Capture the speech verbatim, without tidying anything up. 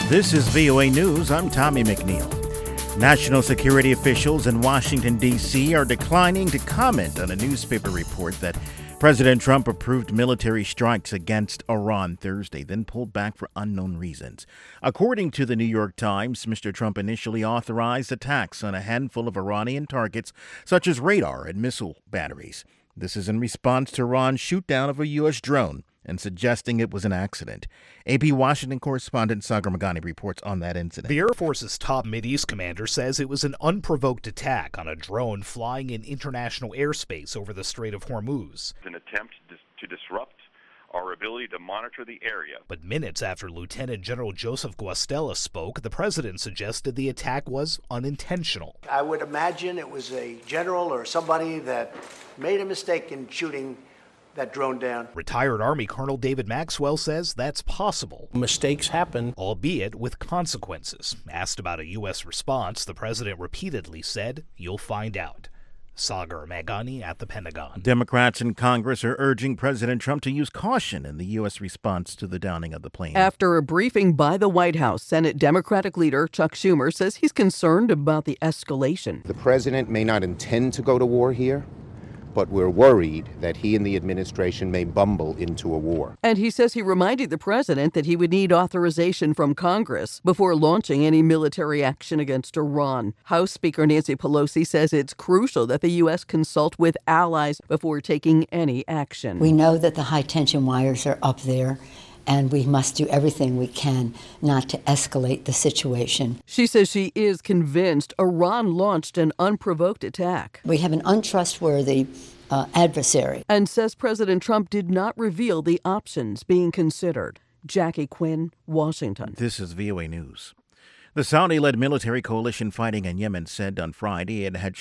This is V O A News. I'm Tommy McNeil. National security officials in Washington, D C are declining to comment on a newspaper report that President Trump approved military strikes against Iran Thursday, then pulled back for unknown reasons. According to the New York Times, Mister Trump initially authorized attacks on a handful of Iranian targets, such as radar and missile batteries. This is in response to Iran's shoot-down of a U S drone and suggesting it was an accident. A P Washington correspondent Sagar Meghani reports on that incident. The Air Force's top Mideast commander says it was an unprovoked attack on a drone flying in international airspace over the Strait of Hormuz. An attempt to disrupt our ability to monitor the area. But minutes after Lieutenant General Joseph Guastella spoke, the president suggested the attack was unintentional. I would imagine it was a general or somebody that made a mistake in shooting that drone down. Retired Army Colonel David Maxwell says that's possible. Mistakes happen, albeit with consequences. Asked about a U S response, the president repeatedly said, "You'll find out." Sagar Meghani at the Pentagon. Democrats in Congress are urging President Trump to use caution in the U S response to the downing of the plane. After a briefing by the White House, Senate Democratic leader Chuck Schumer says he's concerned about the escalation. The president may not intend to go to war here, but we're worried that he and the administration may bumble into a war. And he says he reminded the president that he would need authorization from Congress before launching any military action against Iran. House Speaker Nancy Pelosi says it's crucial that the U S consult with allies before taking any action. We know that the high-tension wires are up there, and we must do everything we can not to escalate the situation. She says she is convinced Iran launched an unprovoked attack. We have an untrustworthy uh, adversary. And says President Trump did not reveal the options being considered. Jackie Quinn, Washington. This is V O A News. The Saudi-led military coalition fighting in Yemen said on Friday it had